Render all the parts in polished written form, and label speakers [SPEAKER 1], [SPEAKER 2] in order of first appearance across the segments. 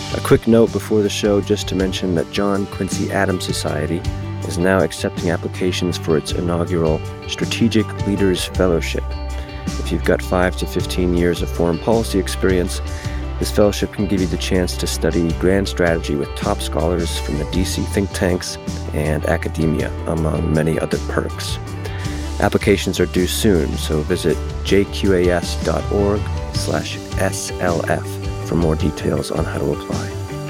[SPEAKER 1] A quick note before the show just to mention that John Quincy Adams Society is now accepting applications for its inaugural Strategic Leaders Fellowship. If you've got 5 to 15 years of foreign policy experience, this fellowship can give you the chance to study grand strategy with top scholars from the DC think tanks and academia, among many other perks. Applications are due soon, so visit jqas.org/SLF for more details on how to apply.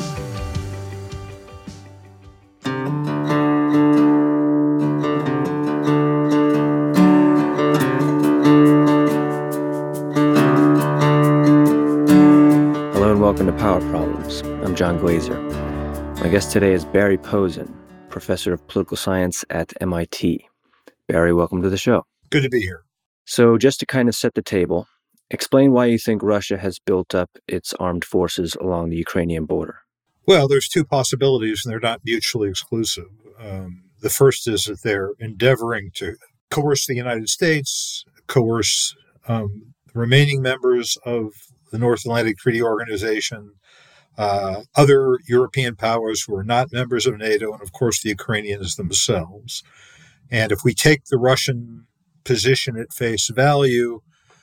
[SPEAKER 1] Hello and welcome to Power Problems. I'm John Glazer. My guest today is Barry Posen, professor of political science at MIT. Barry, welcome to the show.
[SPEAKER 2] Good to be here.
[SPEAKER 1] So just to kind of set the table, explain why you think Russia has built up its armed forces along the Ukrainian border.
[SPEAKER 2] Well, there's two possibilities, and they're not mutually exclusive. The first is that they're endeavoring to coerce the United States, coerce the remaining members of the North Atlantic Treaty Organization, other European powers who are not members of NATO, and of course the Ukrainians themselves. And if we take the Russian position at face value,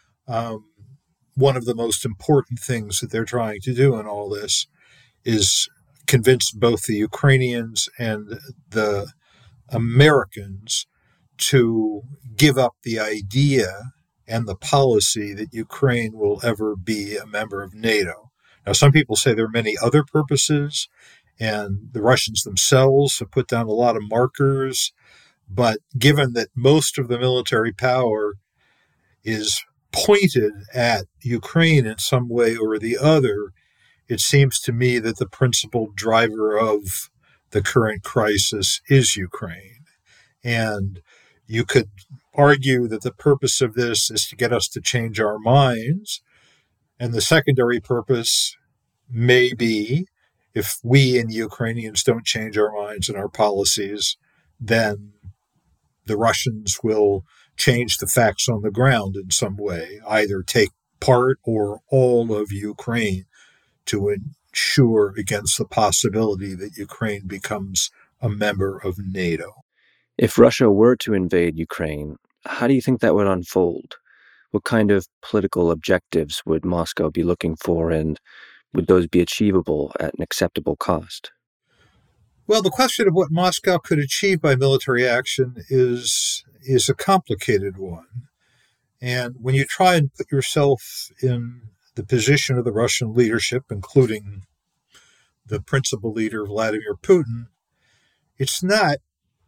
[SPEAKER 2] one of the most important things that they're trying to do in all this is convince both the Ukrainians and the Americans to give up the idea and the policy that Ukraine will ever be a member of NATO. Now, some people say there are many other purposes, and the Russians themselves have put down a lot of markers, but given that most of the military power is pointed at Ukraine in some way or the other, it seems to me that the principal driver of the current crisis is Ukraine. And you could argue that the purpose of this is to get us to change our minds. And the secondary purpose may be, if we and Ukrainians don't change our minds and our policies, then the Russians will change the facts on the ground in some way, either take part or all of Ukraine to ensure against the possibility that Ukraine becomes a member of NATO.
[SPEAKER 1] If Russia were to invade Ukraine, how do you think that would unfold? What kind of political objectives would Moscow be looking for, and would those be achievable at an acceptable cost?
[SPEAKER 2] Well, the question of what Moscow could achieve by military action is a complicated one. And when you try and put yourself in the position of the Russian leadership, including the principal leader, Vladimir Putin, it's not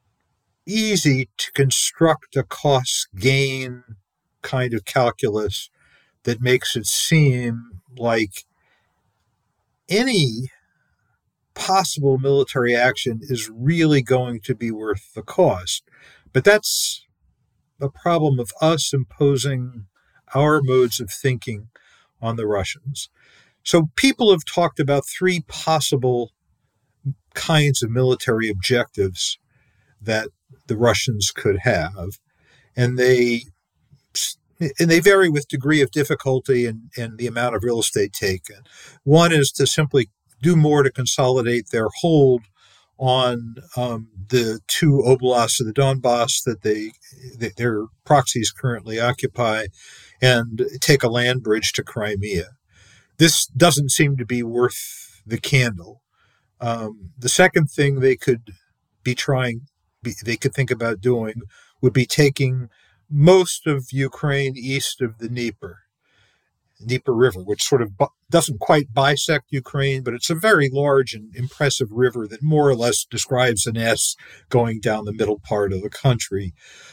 [SPEAKER 2] easy to construct a cost-gain kind of calculus that makes it seem like any possible military action is really going to be worth the cost. But that's a problem of us imposing our modes of thinking on the Russians. So people have talked about three possible kinds of military objectives that the Russians could have, and they vary with degree of difficulty and the amount of real estate taken. One is to simply do more to consolidate their hold on the two oblasts of the Donbass that their proxies currently occupy, and take a land bridge to Crimea. This doesn't seem to be worth the candle. The second thing they could think about doing would be taking most of Ukraine east of the Dnieper River, which sort of doesn't quite bisect Ukraine, but it's a very large and impressive river that more or less describes an S going down the middle part of the country.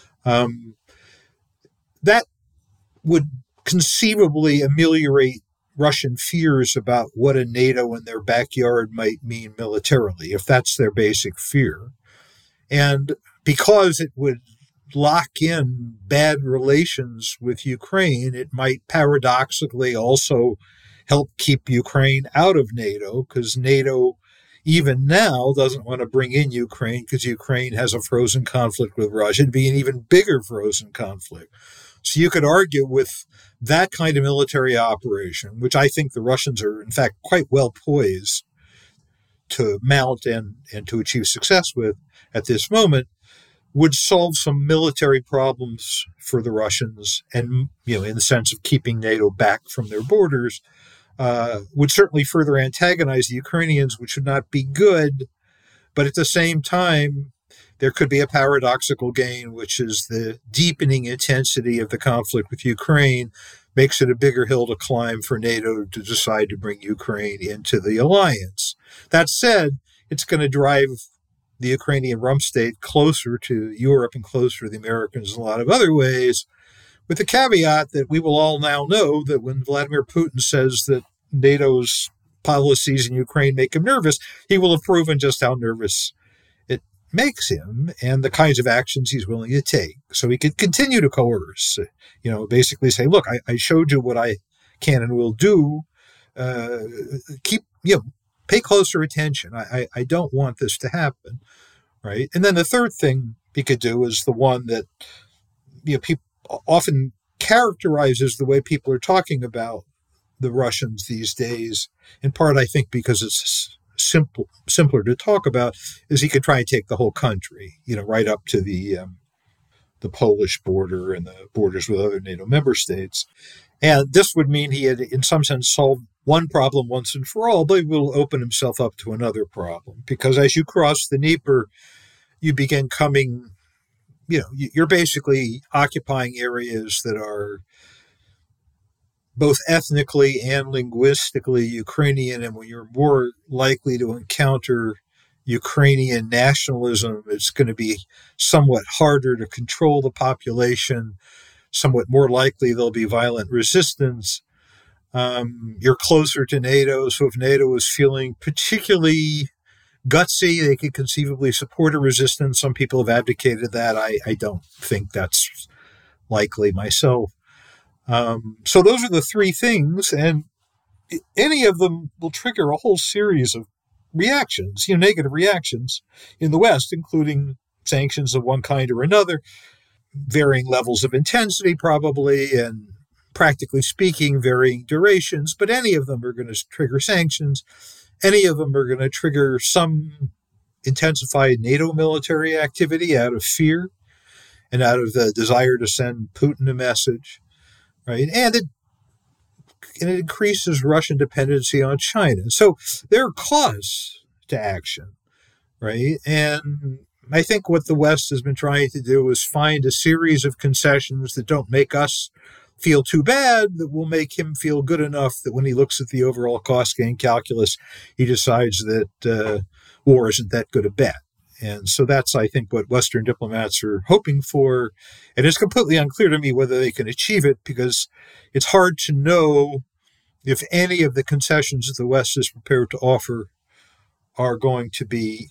[SPEAKER 2] That would conceivably ameliorate Russian fears about what a NATO in their backyard might mean militarily, if that's their basic fear. And because it would lock in bad relations with Ukraine, it might paradoxically also help keep Ukraine out of NATO, because NATO, even now, doesn't want to bring in Ukraine because Ukraine has a frozen conflict with Russia. It'd be an even bigger frozen conflict. So you could argue with that kind of military operation, which I think the Russians are, in fact, quite well poised to mount and to achieve success with at this moment would solve some military problems for the Russians, and in the sense of keeping NATO back from their borders, would certainly further antagonize the Ukrainians, which would not be good. But at the same time, there could be a paradoxical gain, which is the deepening intensity of the conflict with Ukraine makes it a bigger hill to climb for NATO to decide to bring Ukraine into the alliance. That said, it's going to drive the Ukrainian rump state closer to Europe and closer to the Americans in a lot of other ways, with the caveat that we will all now know that when Vladimir Putin says that NATO's policies in Ukraine make him nervous, he will have proven just how nervous it makes him and the kinds of actions he's willing to take. So he could continue to coerce, basically say, look, I showed you what I can and will do. Pay closer attention. I don't want this to happen, right? And then the third thing he could do is the one that people often characterizes the way people are talking about the Russians these days, in part, I think, because it's simpler to talk about, is he could try and take the whole country, right up to the Polish border and the borders with other NATO member states. And this would mean he had, in some sense, solved one problem once and for all, but he will open himself up to another problem. Because as you cross the Dnieper, you begin coming, you're basically occupying areas that are both ethnically and linguistically Ukrainian, and when you're more likely to encounter Ukrainian nationalism, it's going to be somewhat harder to control the population, somewhat more likely there'll be violent resistance. You're closer to NATO, so if NATO is feeling particularly gutsy, they could conceivably support a resistance. Some people have advocated that. I don't think that's likely myself. So those are the three things, and any of them will trigger a whole series of reactions, negative reactions in the West, including sanctions of one kind or another, varying levels of intensity probably, and practically speaking, varying durations, but any of them are going to trigger sanctions. Any of them are going to trigger some intensified NATO military activity out of fear and out of the desire to send Putin a message. Right, and it increases Russian dependency on China. So there are causes to action, right? And I think what the West has been trying to do is find a series of concessions that don't make us feel too bad, that will make him feel good enough that when he looks at the overall cost-gain calculus, he decides that war isn't that good a bet. And so that's, I think, what Western diplomats are hoping for. And it's completely unclear to me whether they can achieve it, because it's hard to know if any of the concessions that the West is prepared to offer are going to be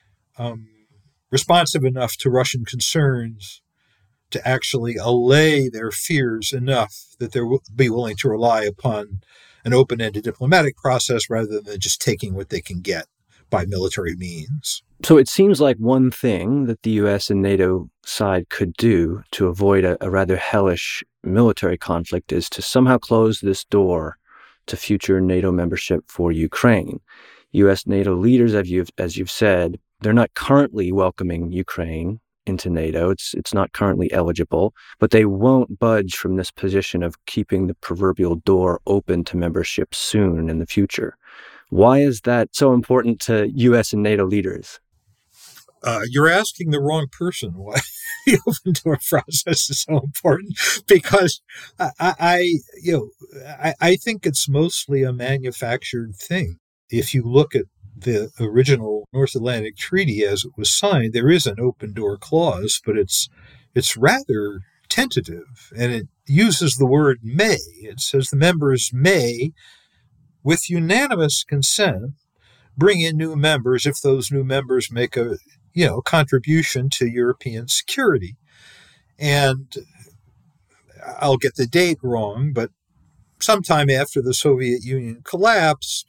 [SPEAKER 2] responsive enough to Russian concerns to actually allay their fears enough that they will be willing to rely upon an open-ended diplomatic process rather than just taking what they can get by military means.
[SPEAKER 1] So it seems like one thing that the U.S. and NATO side could do to avoid a rather hellish military conflict is to somehow close this door to future NATO membership for Ukraine. U.S. NATO leaders, as you've said, they're not currently welcoming Ukraine into NATO. It's not currently eligible, but they won't budge from this position of keeping the proverbial door open to membership soon in the future. Why is that so important to U.S. and NATO leaders?
[SPEAKER 2] You're asking the wrong person why the open door process is so important, because I think it's mostly a manufactured thing. If you look at the original North Atlantic Treaty as it was signed, there is an open door clause, but it's rather tentative, and it uses the word may. It says the members may, with unanimous consent, bring in new members if those new members make a contribution to European security. And I'll get the date wrong, but sometime after the Soviet Union collapsed,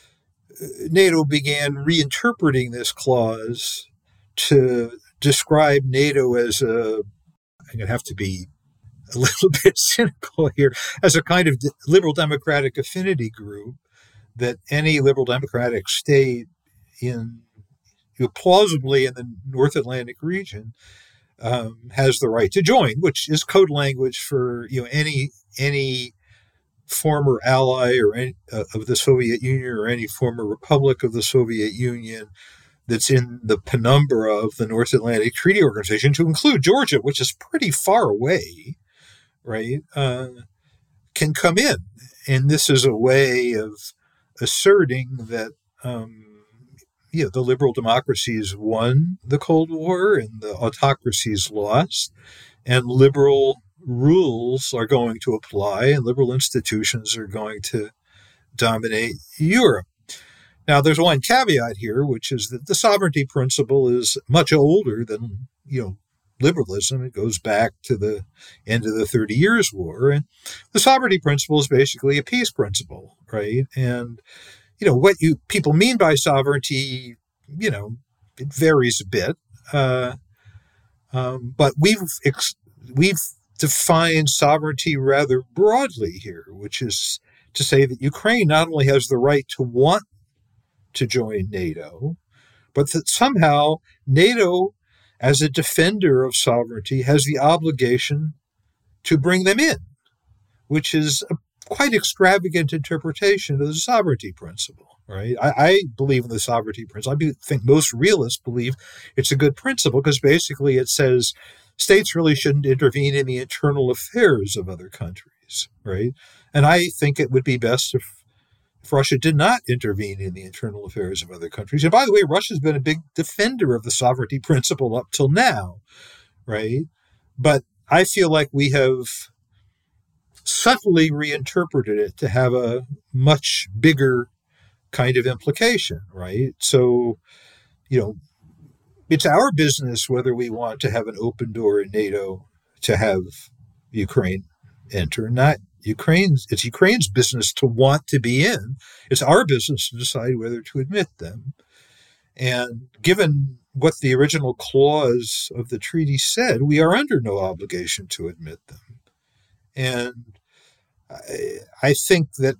[SPEAKER 2] NATO began reinterpreting this clause to describe NATO as I'm going to have to be a little bit cynical here, as a kind of liberal democratic affinity group that any liberal democratic state plausibly in the North Atlantic region has the right to join, which is code language for any former ally or of the Soviet Union or any former republic of the Soviet Union that's in the penumbra of the North Atlantic Treaty Organization, to include Georgia, which is pretty far away, right, can come in. And this is a way of asserting that the liberal democracies won the Cold War and the autocracies lost, and liberal rules are going to apply and liberal institutions are going to dominate Europe. Now, there's one caveat here, which is that the sovereignty principle is much older than, liberalism. It goes back to the end of the 30 Years' War. And the sovereignty principle is basically a peace principle, right? And, what people mean by sovereignty, it varies a bit. But we've defined sovereignty rather broadly here, which is to say that Ukraine not only has the right to want to join NATO, but that somehow NATO, as a defender of sovereignty, has the obligation to bring them in, which is a quite extravagant interpretation of the sovereignty principle, right? I believe in the sovereignty principle. I think most realists believe it's a good principle because basically it says states really shouldn't intervene in the internal affairs of other countries, right? And I think it would be best if Russia did not intervene in the internal affairs of other countries. And by the way, Russia's been a big defender of the sovereignty principle up till now, right? But I feel like we have subtly reinterpreted it to have a much bigger kind of implication, right? So, it's our business whether we want to have an open door in NATO to have Ukraine enter, not Ukraine's. It's Ukraine's business to want to be in. It's our business to decide whether to admit them. And given what the original clause of the treaty said, we are under no obligation to admit them. And I think that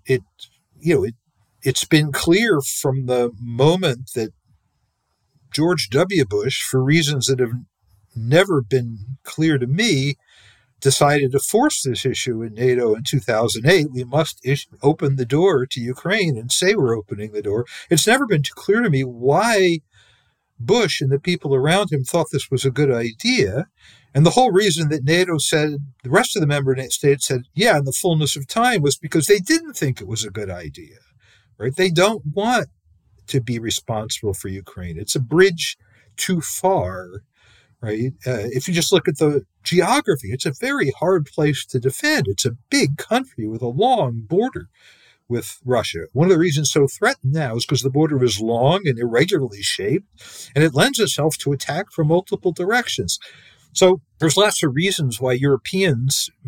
[SPEAKER 2] it's been clear from the moment that George W. Bush, for reasons that have never been clear to me, decided to force this issue in NATO in 2008. We must open the door to Ukraine and say we're opening the door. It's never been too clear to me why Bush and the people around him thought this was a good idea. And the whole reason that NATO said, the rest of the member states said, yeah, in the fullness of time, was because they didn't think it was a good idea, right? They don't want to be responsible for Ukraine. It's a bridge too far, right? If you just look at the geography, it's a very hard place to defend. It's a big country with a long border with Russia. One of the reasons so threatened now is because the border is long and irregularly shaped, and it lends itself to attack from multiple directions. So there's lots of reasons why European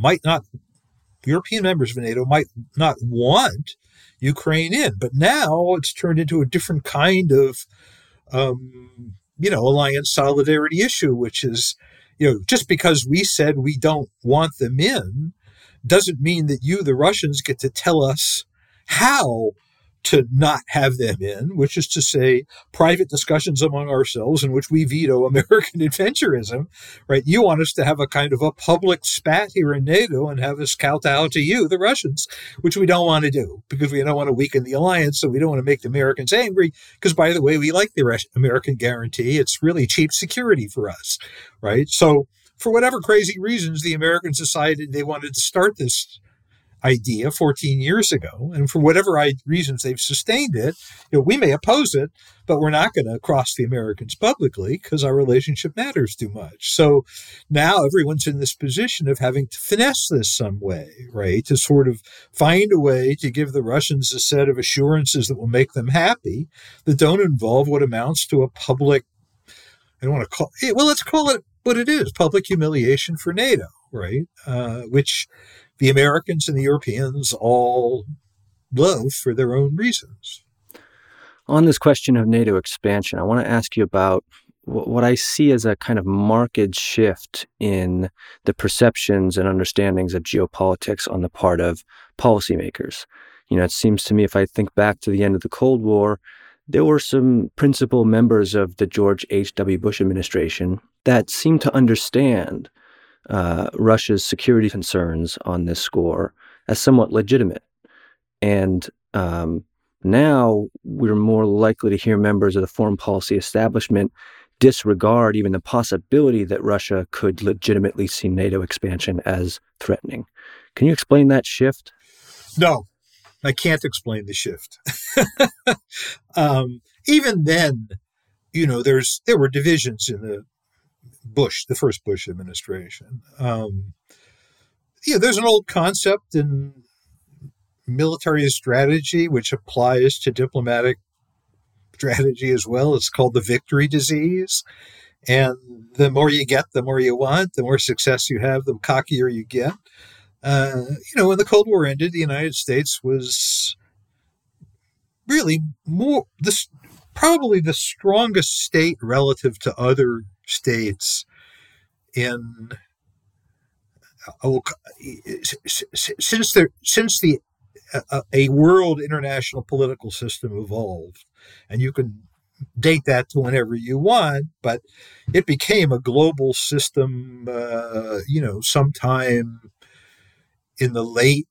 [SPEAKER 2] members of NATO might not want Ukraine in. But now it's turned into a different kind of, alliance solidarity issue, which is, just because we said we don't want them in doesn't mean that you, the Russians, get to tell us how to not have them in, which is to say private discussions among ourselves in which we veto American adventurism, right? You want us to have a kind of a public spat here in NATO and have us kowtow to you, the Russians, which we don't want to do because we don't want to weaken the alliance. So we don't want to make the Americans angry because, by the way, we like the American guarantee. It's really cheap security for us, right? So for whatever crazy reasons, the Americans decided they wanted to start this idea 14 years ago. And for whatever reasons they've sustained it, we may oppose it, but we're not going to cross the Americans publicly because our relationship matters too much. So now everyone's in this position of having to finesse this some way, right? To sort of find a way to give the Russians a set of assurances that will make them happy that don't involve what amounts to a public, I don't want to call it, well, let's call it what it is, public humiliation for NATO, right? Which the Americans and the Europeans all love for their own reasons.
[SPEAKER 1] On this question of NATO expansion, I want to ask you about what I see as a kind of marked shift in the perceptions and understandings of geopolitics on the part of policymakers. It seems to me, if I think back to the end of the Cold War, there were some principal members of the George H.W. Bush administration that seemed to understand Russia's security concerns on this score as somewhat legitimate. And now we're more likely to hear members of the foreign policy establishment disregard even the possibility that Russia could legitimately see NATO expansion as threatening. Can you explain that shift?
[SPEAKER 2] No, I can't explain the shift. Even then, there were divisions in the first Bush administration. There's an old concept in military strategy which applies to diplomatic strategy as well. It's called the victory disease. And the more you get, the more you want, the more success you have, the cockier you get. When the Cold War ended, the United States was really probably the strongest state relative to other states since a world international political system evolved. And you can date that to whenever you want, but it became a global system, sometime in the late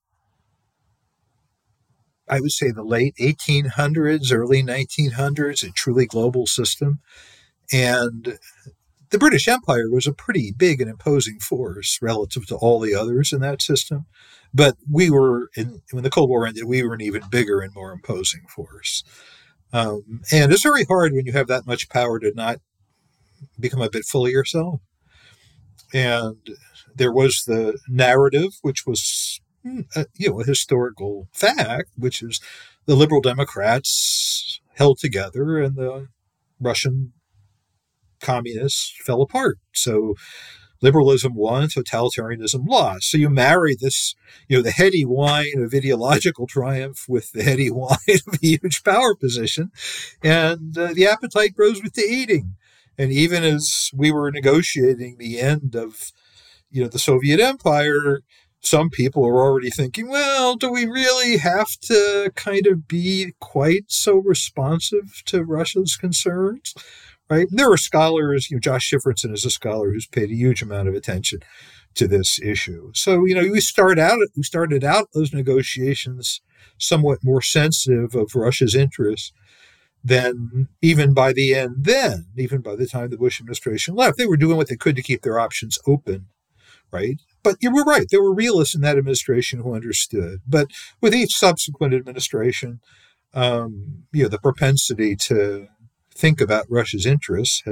[SPEAKER 2] 1800s, early 1900s, a truly global system. And the British Empire was a pretty big and imposing force relative to all the others in that system. But when the Cold War ended, we were an even bigger and more imposing force. And it's very hard when you have that much power to not become a bit full of yourself. And there was the narrative, which was a historical fact, which is the liberal Democrats held together and the Russian communists fell apart. So liberalism won, totalitarianism lost. So you marry this, the heady wine of ideological triumph with the heady wine of a huge power position, and the appetite grows with the eating. And even as we were negotiating the end of, the Soviet Empire, some people are already thinking, well, do we really have to kind of be quite so responsive to Russia's concerns? Right? And there are scholars, Josh Shifrinson is a scholar who's paid a huge amount of attention to this issue. So, we started out those negotiations somewhat more sensitive of Russia's interests than even by the end then, even by the time the Bush administration left. They were doing what they could to keep their options open, right? But you were right. There were realists in that administration who understood. But with each subsequent administration, the propensity to think about Russia's interests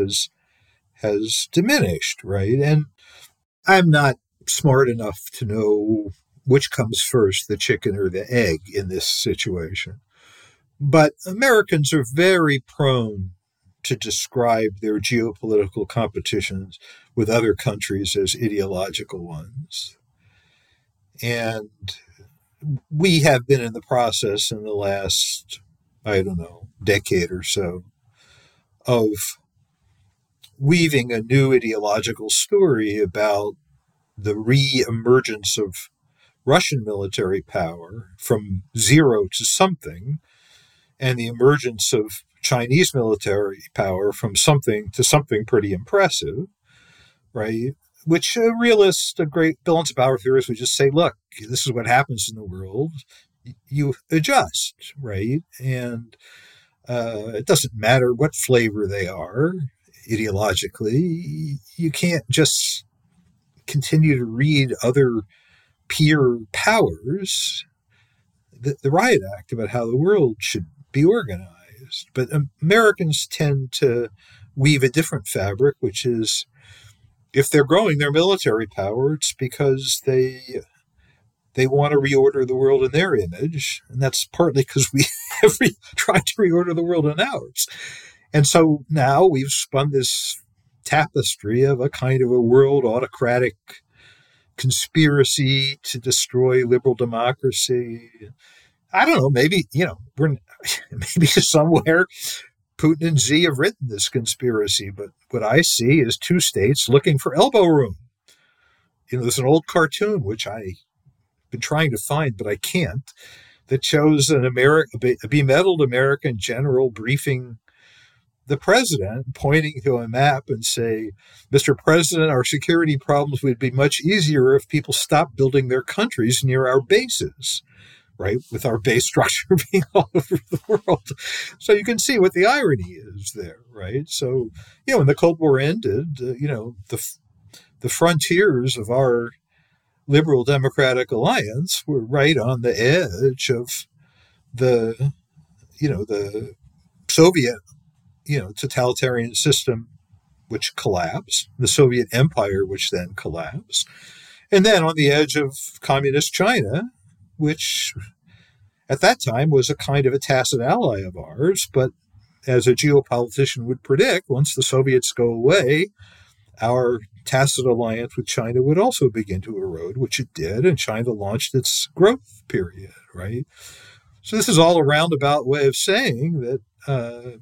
[SPEAKER 2] has diminished, right? And I'm not smart enough to know which comes first, the chicken or the egg in this situation. But Americans are very prone to describe their geopolitical competitions with other countries as ideological ones. And we have been in the process in the last, decade or so of weaving a new ideological story about the re-emergence of Russian military power from zero to something, and the emergence of Chinese military power from something to something pretty impressive, right? Which a realist, a great balance of power theorist would just say, look, this is what happens in the world. You adjust, right? And it doesn't matter what flavor they are ideologically. You can't just continue to read other peer powers the riot act about how the world should be organized. But Americans tend to weave a different fabric, which is if they're growing their military power, it's because they want to reorder the world in their image. And that's partly because we have tried to reorder the world in ours. And so now we've spun this tapestry of a kind of a world autocratic conspiracy to destroy liberal democracy. I don't know, maybe somewhere Putin and Xi have written this conspiracy, but what I see is two states looking for elbow room. There's an old cartoon, which I've been trying to find, but I can't, that shows a bemedaled American general briefing the president, pointing to a map and say, "Mr. President, our security problems would be much easier if people stopped building their countries near our bases," right? With our base structure being all over the world. So you can see what the irony is there, right? So, when the Cold War ended, the frontiers of our liberal democratic alliance were right on the edge of the Soviet, totalitarian system, which collapsed, the Soviet Empire, which then collapsed, and then on the edge of communist China, which at that time was a kind of a tacit ally of ours. But as a geopolitician would predict, once the Soviets go away, our tacit alliance with China would also begin to erode, which it did, and China launched its growth period, right? So this is all a roundabout way of saying that,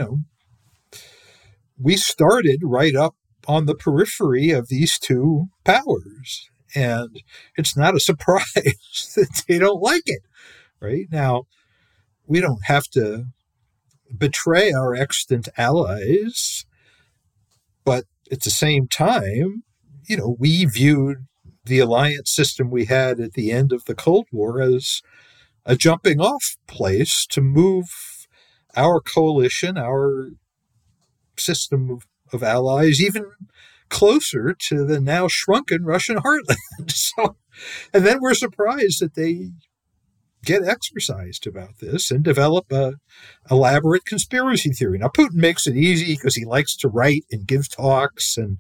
[SPEAKER 2] we started right up on the periphery of these two powers. And it's not a surprise that they don't like it, right? Now, we don't have to betray our extant allies, but at the same time, we viewed the alliance system we had at the end of the Cold War as a jumping off place to move our coalition, our system of allies, even closer to the now shrunken Russian heartland. So, and then we're surprised that they get exercised about this and develop a elaborate conspiracy theory. Now, Putin makes it easy because he likes to write and give talks and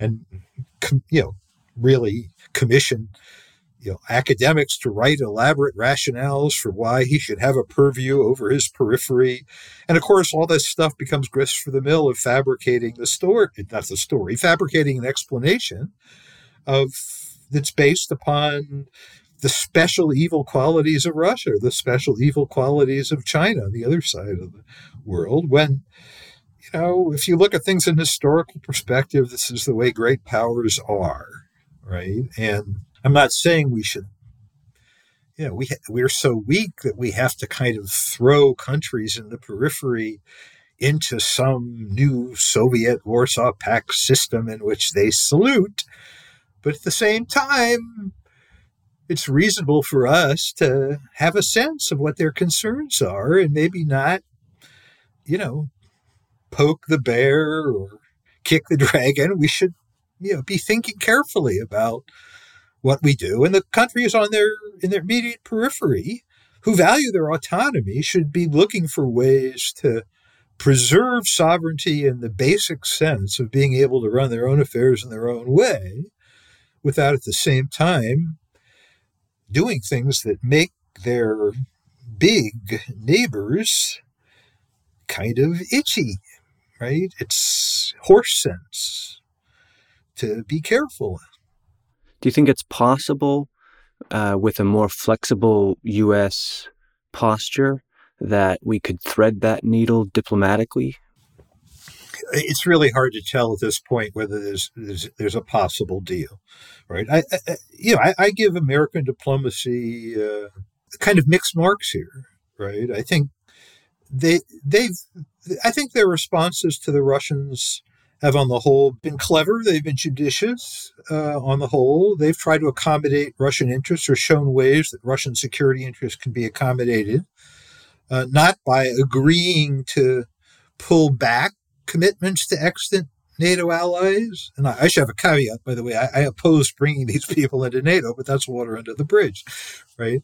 [SPEAKER 2] really commission academics to write elaborate rationales for why he should have a purview over his periphery. And of course, all this stuff becomes grist for the mill of fabricating fabricating an explanation that's based upon the special evil qualities of Russia, the special evil qualities of China on the other side of the world. When, if you look at things in historical perspective, this is the way great powers are, right? And I'm not saying we should, we're so weak that we have to kind of throw countries in the periphery into some new Soviet Warsaw Pact system in which they salute. But at the same time, it's reasonable for us to have a sense of what their concerns are and maybe not, poke the bear or kick the dragon. We should, be thinking carefully about what we do. And the countries in their immediate periphery who value their autonomy should be looking for ways to preserve sovereignty in the basic sense of being able to run their own affairs in their own way without at the same time doing things that make their big neighbors kind of itchy, right? It's horse sense to be careful.
[SPEAKER 1] Do you think it's possible with a more flexible U.S. posture that we could thread that needle diplomatically?
[SPEAKER 2] It's really hard to tell at this point whether there's a possible deal, right? I give American diplomacy kind of mixed marks here, right? I think I think their responses to the Russians have, on the whole, been clever. They've been judicious on the whole. They've tried to accommodate Russian interests or shown ways that Russian security interests can be accommodated, not by agreeing to pull back commitments to extant NATO allies. And I should have a caveat, by the way. I oppose bringing these people into NATO, but that's water under the bridge, right?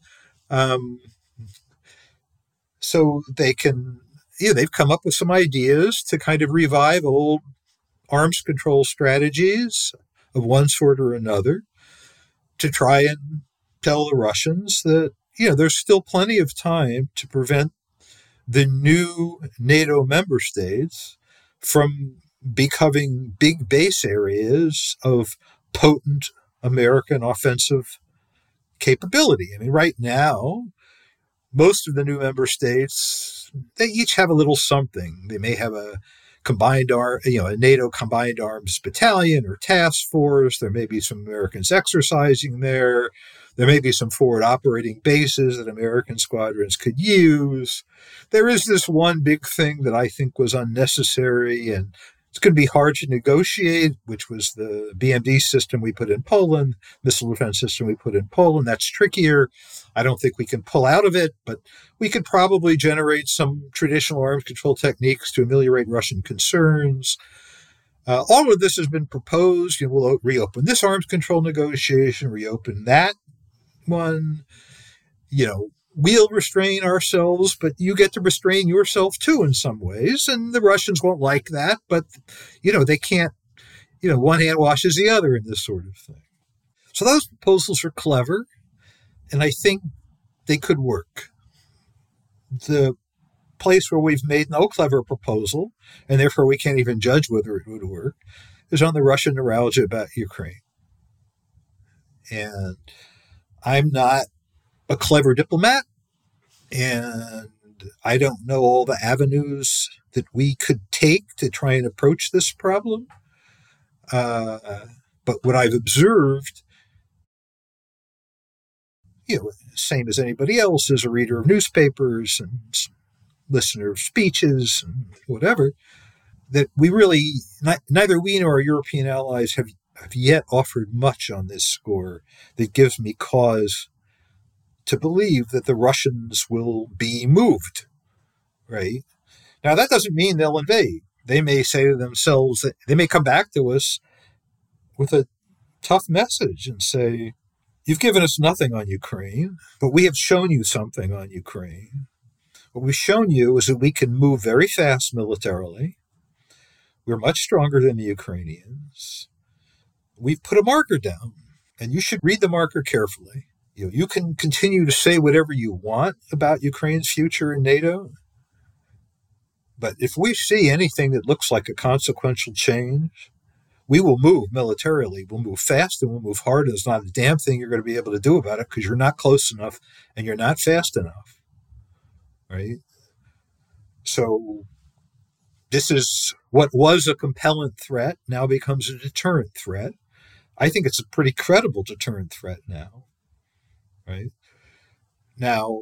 [SPEAKER 2] So they can, they've come up with some ideas to kind of revive old arms control strategies of one sort or another to try and tell the Russians that, there's still plenty of time to prevent the new NATO member states from becoming big base areas of potent American offensive capability. I mean, right now, most of the new member states, they each have a little something. They may have a a NATO combined arms battalion or task force. There may be some Americans exercising there. There may be some forward operating bases that American squadrons could use. There is this one big thing that I think was unnecessary, and it's going to be hard to negotiate, which was the BMD system we put in Poland, missile defense system we put in Poland. That's trickier. I don't think we can pull out of it, but we could probably generate some traditional arms control techniques to ameliorate Russian concerns. All of this has been proposed. We'll reopen this arms control negotiation, reopen that one. We'll restrain ourselves, but you get to restrain yourself too in some ways. And the Russians won't like that, but, they can't, one hand washes the other in this sort of thing. So those proposals are clever, and I think they could work. The place where we've made no clever proposal, and therefore we can't even judge whether it would work, is on the Russian neuralgia about Ukraine. And I'm not a clever diplomat, and I don't know all the avenues that we could take to try and approach this problem. But what I've observed, same as anybody else, as a reader of newspapers and listener of speeches and whatever, that we really, neither we nor our European allies have yet offered much on this score that gives me cause to believe that the Russians will be moved, right? Now, that doesn't mean they'll invade. They may say to themselves that they may come back to us with a tough message and say, you've given us nothing on Ukraine, but we have shown you something on Ukraine. What we've shown you is that we can move very fast militarily. We're much stronger than the Ukrainians. We've put a marker down, and you should read the marker carefully. You can continue to say whatever you want about Ukraine's future in NATO, but if we see anything that looks like a consequential change, we will move militarily. We'll move fast and we'll move hard. And there's not a damn thing you're going to be able to do about it because you're not close enough and you're not fast enough, right? So this is what was a compelling threat now becomes a deterrent threat. I think it's a pretty credible deterrent threat now. Right now,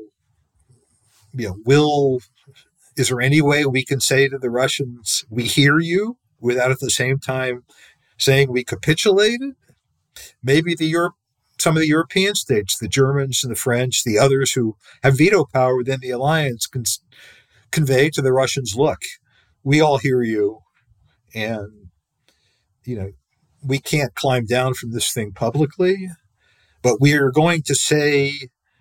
[SPEAKER 2] is there any way we can say to the Russians, we hear you, without at the same time saying we capitulated? Maybe some of the European states, the Germans and the French, the others who have veto power within the alliance can convey to the Russians, look, we all hear you, and, we can't climb down from this thing publicly. But we are going to say,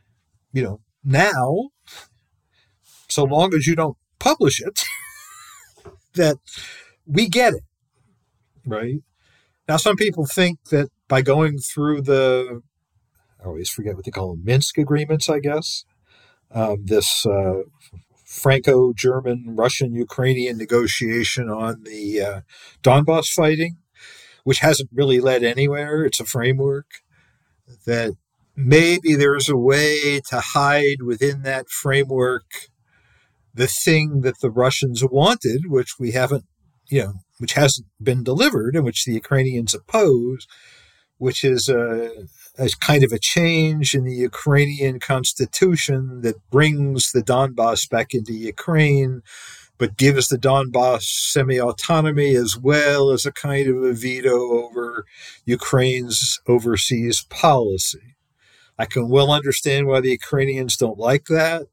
[SPEAKER 2] now, so long as you don't publish it, that we get it, right? Now, some people think that by going through I always forget what they call them, Minsk agreements, I guess, this Franco-German, Russian-Ukrainian negotiation on the Donbass fighting, which hasn't really led anywhere. It's a framework. That maybe there's a way to hide within that framework the thing that the Russians wanted, which we haven't, which hasn't been delivered and which the Ukrainians oppose, which is a kind of a change in the Ukrainian constitution that brings the Donbass back into Ukraine, but gives the Donbass semi-autonomy as well as a kind of a veto over Ukraine's overseas policy. I can well understand why the Ukrainians don't like that.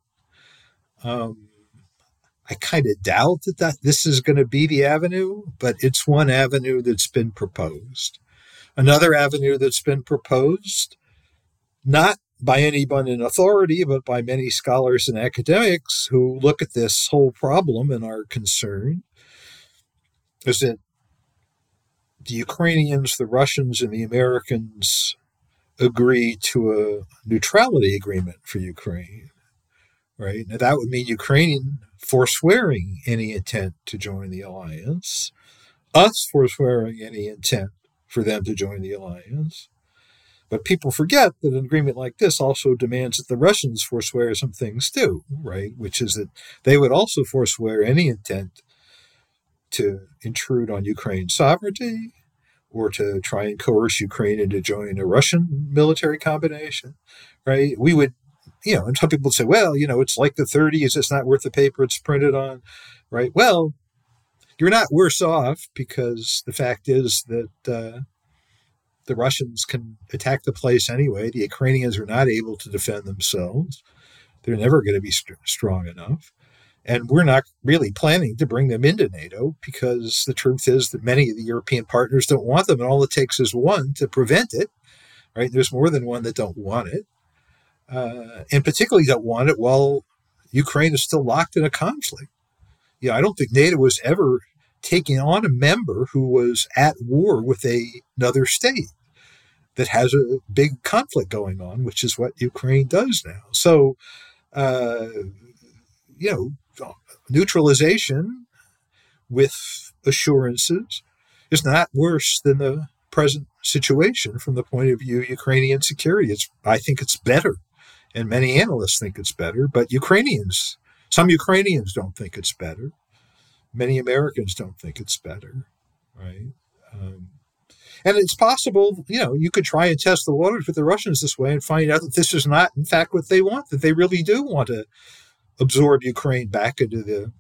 [SPEAKER 2] I kind of doubt that this is going to be the avenue, but it's one avenue that's been proposed. Another avenue that's been proposed, not by anyone in authority, but by many scholars and academics who look at this whole problem and are concerned, is that the Ukrainians, the Russians, and the Americans agree to a neutrality agreement for Ukraine, right? Now, that would mean Ukraine forswearing any intent to join the alliance, us forswearing any intent for them to join the alliance. But people forget that an agreement like this also demands that the Russians forswear some things too, right? Which is that they would also forswear any intent to intrude on Ukraine's sovereignty or to try and coerce Ukraine into joining a Russian military combination, right? We would, and some people say, well, it's like the 30s, it's not worth the paper it's printed on, right? Well, you're not worse off, because the fact is that the Russians can attack the place anyway. The Ukrainians are not able to defend themselves. They're never going to be strong enough. And we're not really planning to bring them into NATO, because the truth is that many of the European partners don't want them, and all it takes is one to prevent it, right? There's more than one that don't want it, and particularly don't want it while Ukraine is still locked in a conflict. I don't think NATO was ever taking on a member who was at war with another state that has a big conflict going on, which is what Ukraine does now. So, neutralization with assurances is not worse than the present situation from the point of view of Ukrainian security. I think it's better, and many analysts think it's better, but some Ukrainians don't think it's better. Many Americans don't think it's better, right? And it's possible, you could try and test the waters with the Russians this way and find out that this is not, in fact, what they want, that they really do want to absorb Ukraine back into the,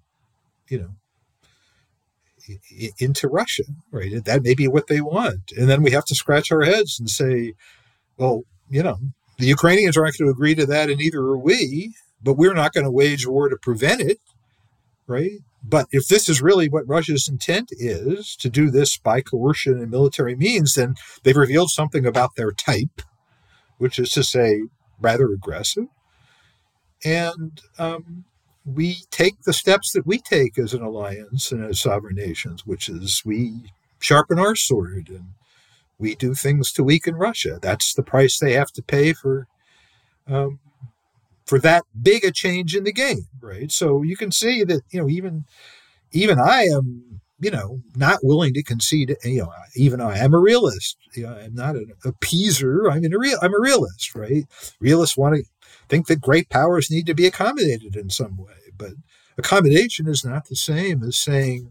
[SPEAKER 2] into Russia, right? That may be what they want. And then we have to scratch our heads and say, well, the Ukrainians aren't going to agree to that, and neither are we, but we're not going to wage war to prevent it, right? But if this is really what Russia's intent is, to do this by coercion and military means, then they've revealed something about their type, which is to say rather aggressive. And we take the steps that we take as an alliance and as sovereign nations, which is we sharpen our sword and we do things to weaken Russia. That's the price they have to pay for that big a change in the game, right? So you can see that, even I am, not willing to concede, even I am a realist. I'm not an appeaser. I'm a realist, right? Realists want to think that great powers need to be accommodated in some way, but accommodation is not the same as saying,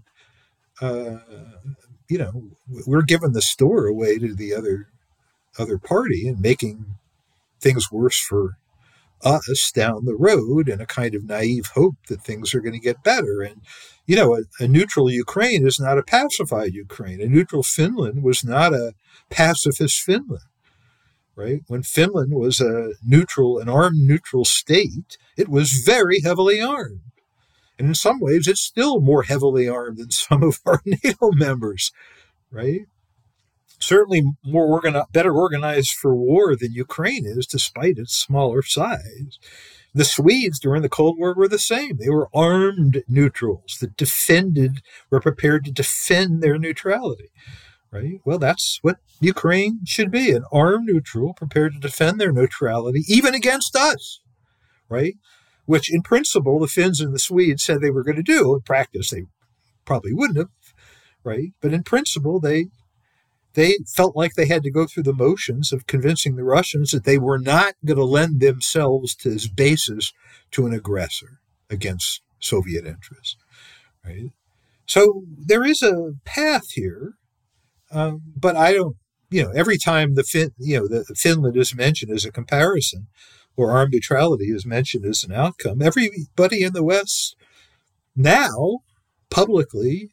[SPEAKER 2] we're giving the store away to the other party and making things worse for us down the road in a kind of naive hope that things are going to get better. And, a neutral Ukraine is not a pacified Ukraine. A neutral Finland was not a pacifist Finland, right? When Finland was an armed neutral state, it was very heavily armed. And in some ways, it's still more heavily armed than some of our NATO members, right? Certainly better organized for war than Ukraine is, despite its smaller size. The Swedes during the Cold War were the same. They were armed neutrals that were prepared to defend their neutrality, right? Well, that's what Ukraine should be, an armed neutral prepared to defend their neutrality, even against us, right? Which in principle, the Finns and the Swedes said they were going to do. In practice, they probably wouldn't have, right? But in principle, they felt like they had to go through the motions of convincing the Russians that they were not going to lend themselves to as bases to an aggressor against Soviet interests, right? So there is a path here, but I don't, every time the Finland is mentioned as a comparison, or armed neutrality is mentioned as an outcome, everybody in the West now publicly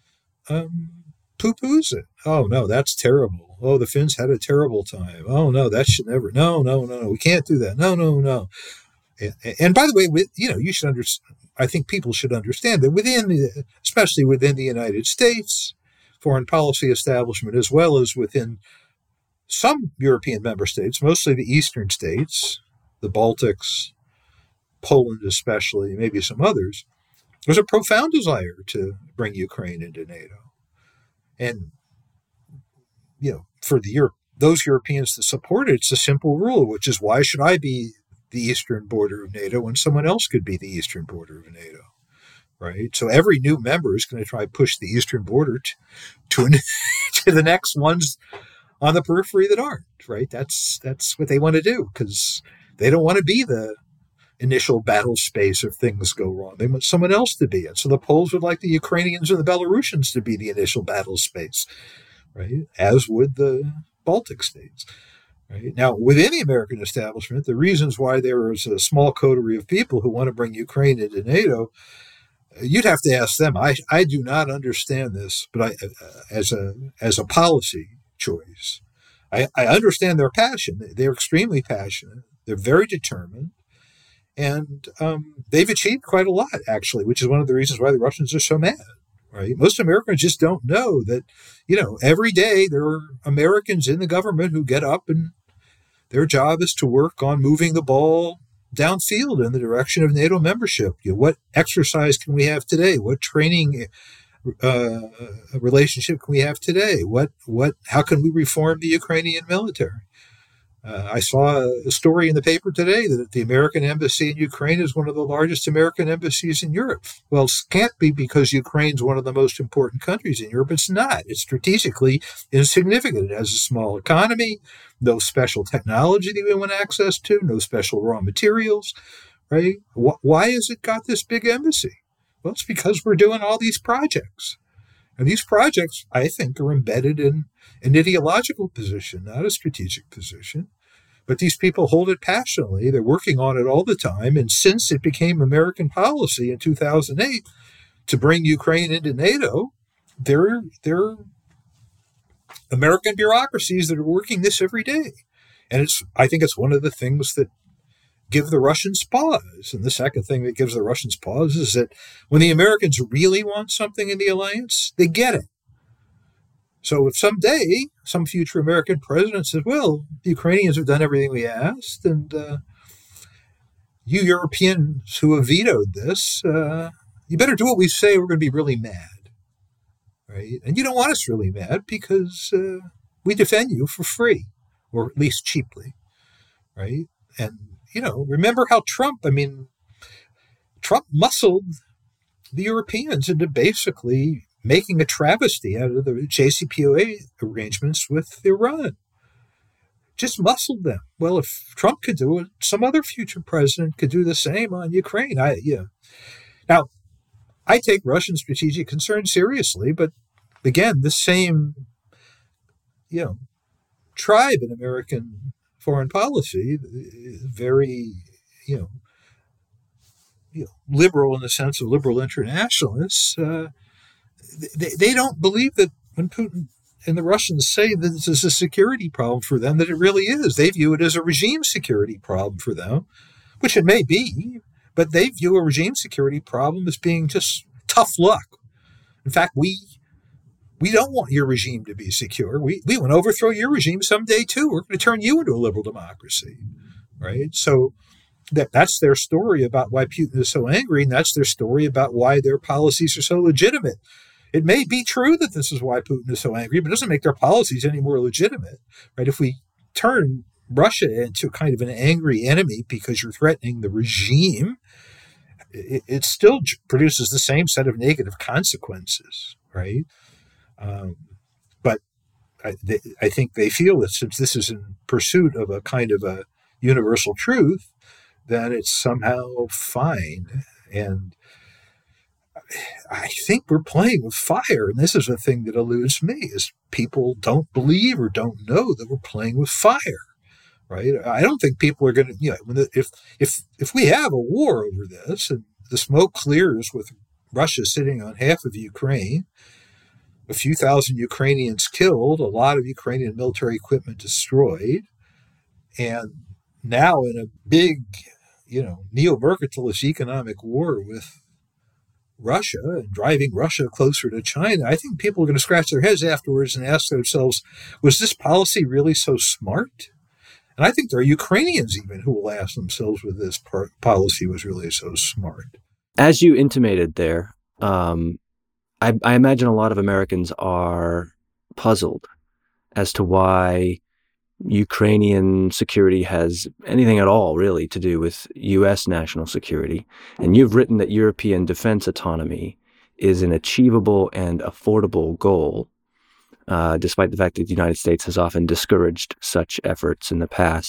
[SPEAKER 2] poo-poos it. Oh, no, that's terrible. Oh, the Finns had a terrible time. Oh, no, that should never. No, we can't do that. No. And by the way, you should understand, I think people should understand that especially within the United States foreign policy establishment, as well as within some European member states, mostly the eastern states, the Baltics, Poland especially, maybe some others, there's a profound desire to bring Ukraine into NATO. And, for those Europeans that support it, it's a simple rule, which is, why should I be the eastern border of NATO when someone else could be the eastern border of NATO, right? So every new member is going to try to push the eastern border to the next ones on the periphery that aren't, right? That's what they want to do, because they don't want to be the initial battle space if things go wrong. They want someone else to be it. So the Poles would like the Ukrainians and the Belarusians to be the initial battle space, right? As would the Baltic states. Right? Now, within the American establishment, the reasons why there is a small coterie of people who want to bring Ukraine into NATO, you'd have to ask them. I do not understand this, but as a policy choice, I understand their passion. They're extremely passionate. They're very determined. And they've achieved quite a lot, actually, which is one of the reasons why the Russians are so mad. Right? Most Americans just don't know that, every day there are Americans in the government who get up and their job is to work on moving the ball downfield in the direction of NATO membership. What exercise can we have today? What training relationship can we have today? How can we reform the Ukrainian military? I saw a story in the paper today that the American embassy in Ukraine is one of the largest American embassies in Europe. Well, it can't be because Ukraine's one of the most important countries in Europe. It's not. It's strategically insignificant. It has a small economy, no special technology that we want access to, no special raw materials, right? Why has it got this big embassy? Well, it's because we're doing all these projects. And these projects, I think, are embedded in an ideological position, not a strategic position. But these people hold it passionately. They're working on it all the time. And since it became American policy in 2008 to bring Ukraine into NATO, there are American bureaucracies that are working this every day. And I think it's one of the things that give the Russians pause. And the second thing that gives the Russians pause is that when the Americans really want something in the alliance, they get it. So if someday some future American president says, well, the Ukrainians have done everything we asked, and you Europeans who have vetoed this, you better do what we say, we're going to be really mad, right? And you don't want us really mad because we defend you for free, or at least cheaply, right? And, remember how Trump muscled the Europeans into basically making a travesty out of the JCPOA arrangements with Iran. Just muscled them. Well, if Trump could do it, some other future president could do the same on Ukraine. Now, I take Russian strategic concerns seriously, but again, the same, tribe in American foreign policy is very, liberal in the sense of liberal internationalists. They don't believe that when Putin and the Russians say that this is a security problem for them, that it really is. They view it as a regime security problem for them, which it may be, but they view a regime security problem as being just tough luck. In fact, we don't want your regime to be secure. We want to overthrow your regime someday too. We're going to turn you into a liberal democracy, right? So that's their story about why Putin is so angry, and that's their story about why their policies are so legitimate. It may be true that this is why Putin is so angry, but it doesn't make their policies any more legitimate, right? If we turn Russia into kind of an angry enemy because you're threatening the regime, it still produces the same set of negative consequences, right? But I think they feel that since this is in pursuit of a kind of a universal truth, then it's somehow fine. And I think we're playing with fire. And this is the thing that eludes me, is people don't believe or don't know that we're playing with fire, right? I don't think people are going to, if we have a war over this and the smoke clears with Russia sitting on half of Ukraine, a few thousand Ukrainians killed, a lot of Ukrainian military equipment destroyed, and now in a big, neo-mercantilist economic war with Russia and driving Russia closer to China, I think people are going to scratch their heads afterwards and ask themselves, was this policy really so smart? And I think there are Ukrainians even who will ask themselves whether this policy was really so smart.
[SPEAKER 1] As you intimated there, I imagine a lot of Americans are puzzled as to why Ukrainian security has anything at all really to do with U.S. national security. And you've written that European defense autonomy is an achievable and affordable goal, despite the fact that the United States has often discouraged such efforts in the past.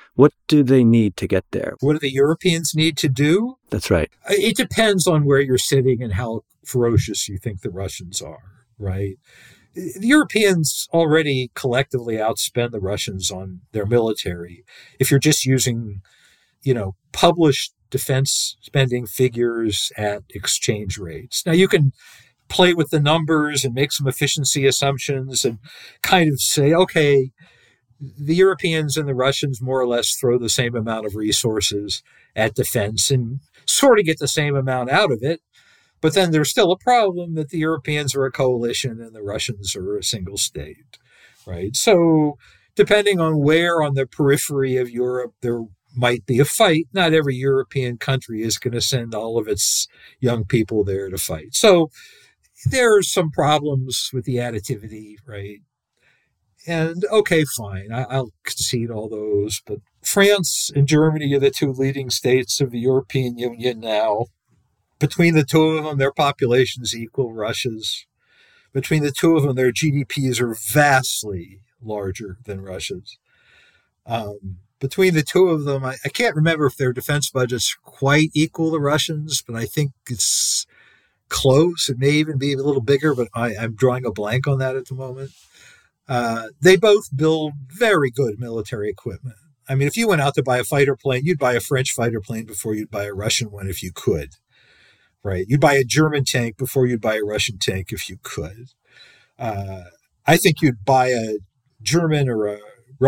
[SPEAKER 1] What do they need to get there?
[SPEAKER 2] What do the Europeans need to do?
[SPEAKER 1] That's right.
[SPEAKER 2] It depends on where you're sitting and how ferocious you think the Russians are, right? The Europeans already collectively outspend the Russians on their military. If you're just using, published defense spending figures at exchange rates. Now, you can play with the numbers and make some efficiency assumptions and kind of say, okay, the Europeans and the Russians more or less throw the same amount of resources at defense and sort of get the same amount out of it. But then there's still a problem that the Europeans are a coalition and the Russians are a single state, right? So depending on where on the periphery of Europe there might be a fight, not every European country is going to send all of its young people there to fight. So there are some problems with the additivity, right? And okay, fine, I'll concede all those. But France and Germany are the two leading states of the European Union now. Between the two of them, their populations equal Russia's. Between the two of them, their GDPs are vastly larger than Russia's. Between the two of them, I can't remember if their defense budgets quite equal to Russians, but I think it's close. It may even be a little bigger, but I'm drawing a blank on that at the moment. They both build very good military equipment. I mean, if you went out to buy a fighter plane, you'd buy a French fighter plane before you'd buy a Russian one if you could. Right. You'd buy a German tank before you'd buy a Russian tank if you could. I think you'd buy a German or a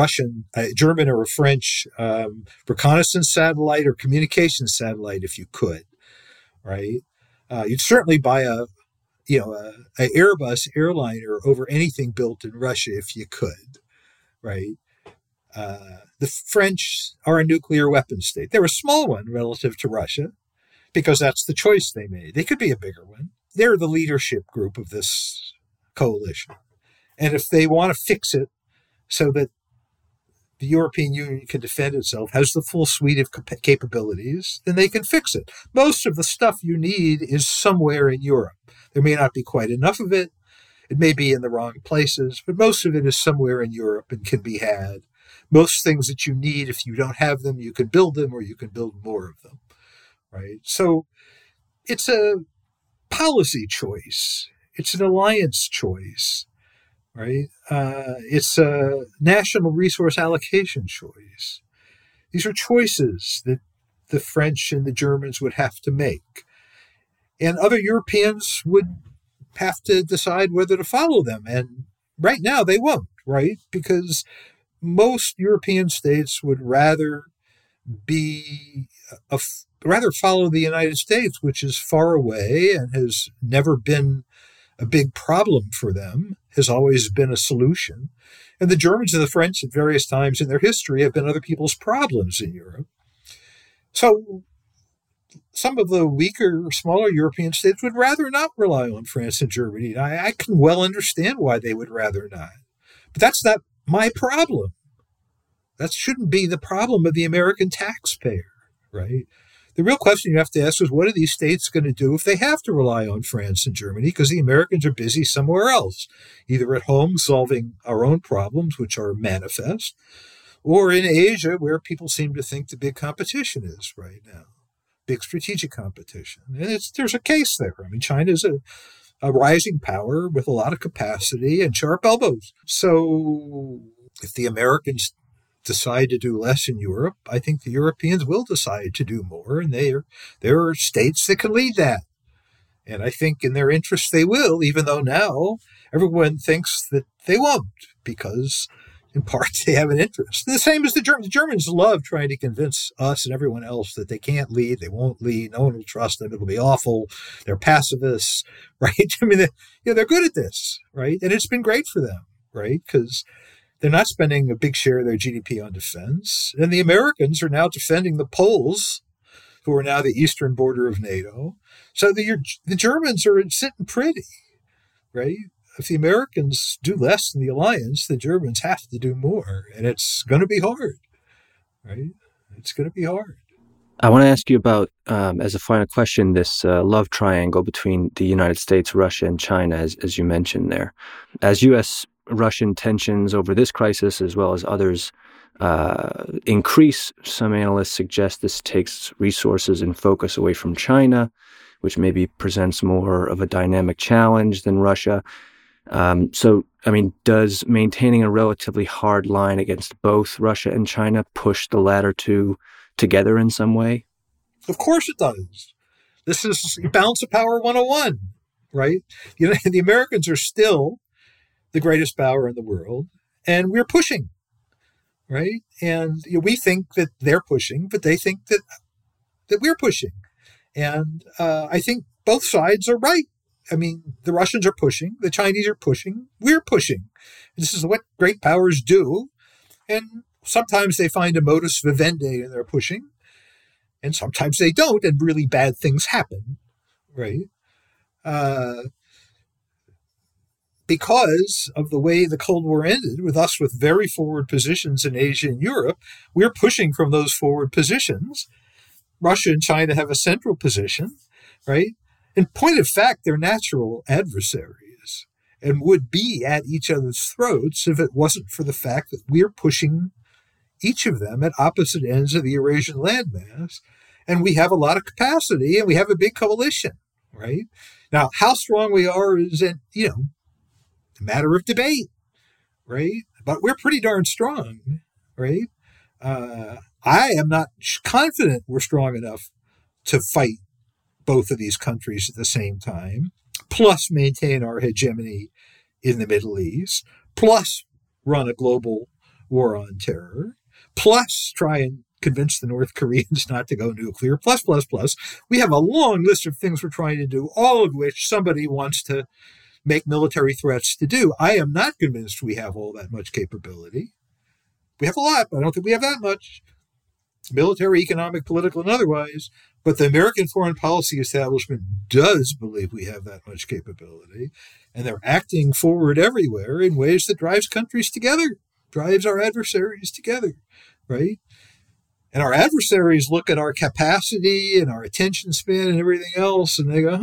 [SPEAKER 2] French reconnaissance satellite or communications satellite if you could. Right. You'd certainly buy a Airbus airliner over anything built in Russia if you could. Right. The French are a nuclear weapons state. They're a small one relative to Russia, because that's the choice they made. They could be a bigger one. They're the leadership group of this coalition. And if they want to fix it so that the European Union can defend itself, has the full suite of capabilities, then they can fix it. Most of the stuff you need is somewhere in Europe. There may not be quite enough of it. It may be in the wrong places, but most of it is somewhere in Europe and can be had. Most things that you need, if you don't have them, you can build them or you can build more of them. Right. So it's a policy choice. It's an alliance choice. Right. It's a national resource allocation choice. These are choices that the French and the Germans would have to make. And other Europeans would have to decide whether to follow them. And right now they won't. Right. Because most European states would rather follow the United States, which is far away and has never been a big problem for them, has always been a solution. And the Germans and the French at various times in their history have been other people's problems in Europe. So some of the weaker, smaller European states would rather not rely on France and Germany. I can well understand why they would rather not. But that's not my problem. That shouldn't be the problem of the American taxpayer, right? The real question you have to ask is, what are these states going to do if they have to rely on France and Germany? Because the Americans are busy somewhere else, either at home solving our own problems, which are manifest, or in Asia, where people seem to think the big competition is right now, big strategic competition. And there's a case there. I mean, China is a rising power with a lot of capacity and sharp elbows. So if the Americans decide to do less in Europe, I think the Europeans will decide to do more, and there are states that can lead that. And I think in their interest they will, even though now everyone thinks that they won't, because in part they have an interest. And the same as the Germans. The Germans love trying to convince us and everyone else that they can't lead, they won't lead, no one will trust them, it'll be awful, they're pacifists, right? I mean, they're good at this, right? And it's been great for them, right? Because they're not spending a big share of their GDP on defense. And the Americans are now defending the Poles, who are now the eastern border of NATO. So the Germans are sitting pretty, right? If the Americans do less than the alliance, the Germans have to do more. And it's going to be hard, right? It's going to be hard.
[SPEAKER 1] I want to ask you about, as a final question, this love triangle between the United States, Russia, and China, as you mentioned there. As U.S. Russian tensions over this crisis, as well as others, increase. Some analysts suggest this takes resources and focus away from China, which maybe presents more of a dynamic challenge than Russia. Does maintaining a relatively hard line against both Russia and China push the latter two together in some way?
[SPEAKER 2] Of course it does. This is balance of power 101, right? The Americans are still the greatest power in the world, and we're pushing, right? And we think that they're pushing, but they think that we're pushing. And I think both sides are right. I mean, the Russians are pushing, the Chinese are pushing, we're pushing. This is what great powers do. And sometimes they find a modus vivendi in their pushing, and sometimes they don't, and really bad things happen, right? Because of the way the Cold War ended, with us with very forward positions in Asia and Europe, we're pushing from those forward positions. Russia and China have a central position, right? In point of fact, they're natural adversaries and would be at each other's throats if it wasn't for the fact that we're pushing each of them at opposite ends of the Eurasian landmass. And we have a lot of capacity and we have a big coalition, right? Now, how strong we are is a matter of debate, right? But we're pretty darn strong, right? I am not confident we're strong enough to fight both of these countries at the same time, plus maintain our hegemony in the Middle East, plus run a global war on terror, plus try and convince the North Koreans not to go nuclear, plus. We have a long list of things we're trying to do, all of which somebody wants to make military threats to do. I am not convinced we have all that much capability. We have a lot, but I don't think we have that much. Military, economic, political, and otherwise. But the American foreign policy establishment does believe we have that much capability. And they're acting forward everywhere in ways that drives countries together, drives our adversaries together, right? And our adversaries look at our capacity and our attention span and everything else, and they go,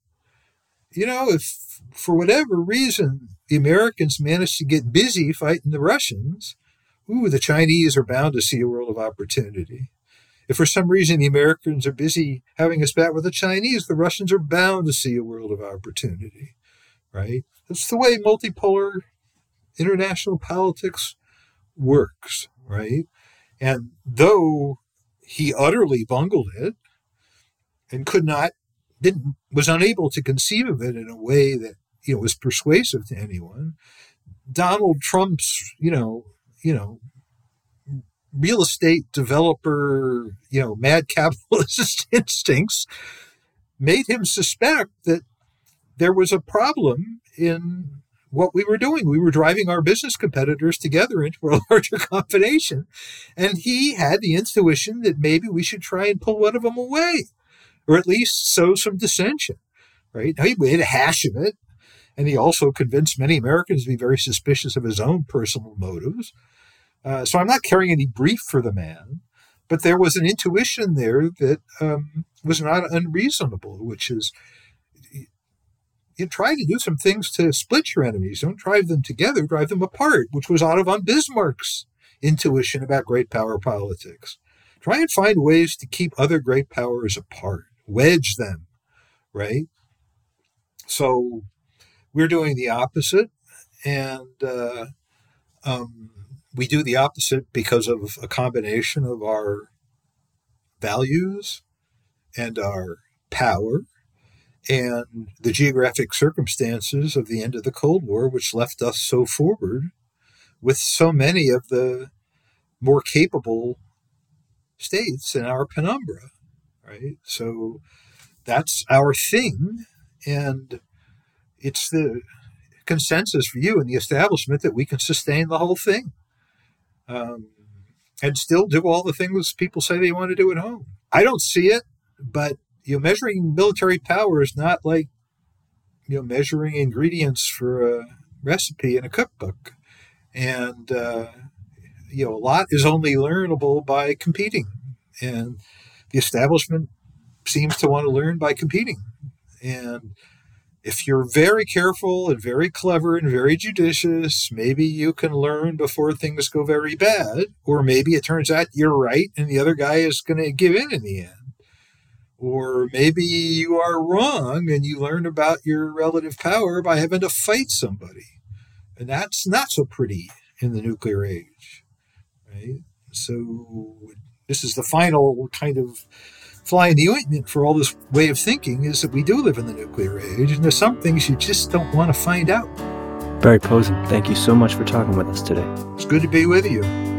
[SPEAKER 2] if for whatever reason the Americans manage to get busy fighting the Russians, the Chinese are bound to see a world of opportunity. If for some reason the Americans are busy having a spat with the Chinese, the Russians are bound to see a world of opportunity, right? That's the way multipolar international politics works, right? And though he utterly bungled it and was unable to conceive of it in a way that, was persuasive to anyone, Donald Trump's, real estate developer, mad capitalist instincts made him suspect that there was a problem in what we were doing. We were driving our business competitors together into a larger combination. And he had the intuition that maybe we should try and pull one of them away, or at least sow some dissension, right? Now, he made a hash of it. And he also convinced many Americans to be very suspicious of his own personal motives. So I'm not carrying any brief for the man, but there was an intuition there that was not unreasonable, which is you try to do some things to split your enemies. Don't drive them together, drive them apart, which was Otto von Bismarck's intuition about great power politics. Try and find ways to keep other great powers apart, wedge them, right? So we're doing the opposite, and we do the opposite because of a combination of our values and our power and the geographic circumstances of the end of the Cold War, which left us so forward with so many of the more capable states in our penumbra, right? So that's our thing, and it's the consensus for you and the establishment that we can sustain the whole thing and still do all the things people say they want to do at home. I don't see it, but measuring military power is not like measuring ingredients for a recipe in a cookbook, and a lot is only learnable by competing, and the establishment seems to want to learn by competing, and If you're very careful and very clever and very judicious, maybe you can learn before things go very bad. Or maybe it turns out you're right and the other guy is going to give in the end. Or maybe you are wrong and you learn about your relative power by having to fight somebody. And that's not so pretty in the nuclear age, right? So this is the final kind of fly in the ointment for all this way of thinking, is that we do live in the nuclear age, and there's some things you just don't want to find out.
[SPEAKER 1] Barry Posen, thank you so much for talking with us today.
[SPEAKER 2] It's good to be with you.